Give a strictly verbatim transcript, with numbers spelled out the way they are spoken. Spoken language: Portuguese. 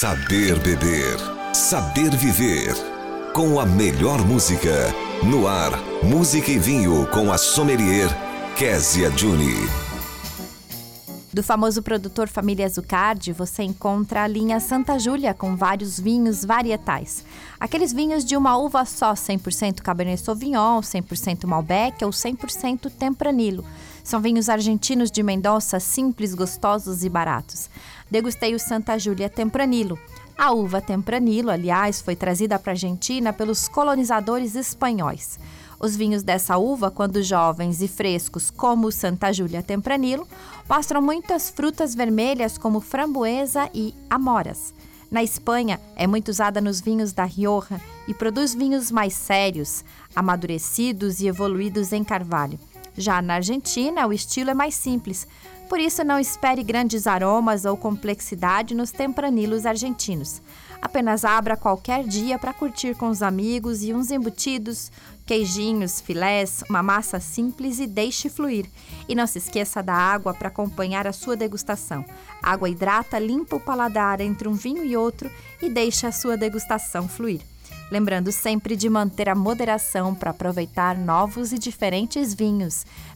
Saber beber, saber viver. Com a melhor música. No ar, música e vinho com a sommelier Kézia Juni. Do famoso produtor Família Zucardi, você encontra a linha Santa Júlia com vários vinhos varietais. Aqueles vinhos de uma uva só, cem por cento Cabernet Sauvignon, cem por cento Malbec ou cem por cento Tempranillo. São vinhos argentinos de Mendoza, simples, gostosos e baratos. Degustei o Santa Júlia Tempranillo. A uva Tempranillo, aliás, foi trazida para a Argentina pelos colonizadores espanhóis. Os vinhos dessa uva, quando jovens e frescos, como o Santa Júlia Tempranillo, mostram muitas frutas vermelhas como framboesa e amoras. Na Espanha, é muito usada nos vinhos da Rioja e produz vinhos mais sérios, amadurecidos e evoluídos em carvalho. Já na Argentina, o estilo é mais simples, por isso não espere grandes aromas ou complexidade nos Tempranilos argentinos. Apenas abra qualquer dia para curtir com os amigos e uns embutidos, queijinhos, filés, uma massa simples e deixe fluir. E não se esqueça da água para acompanhar a sua degustação. A água hidrata, limpa o paladar entre um vinho e outro e deixa a sua degustação fluir. Lembrando sempre de manter a moderação para aproveitar novos e diferentes vinhos.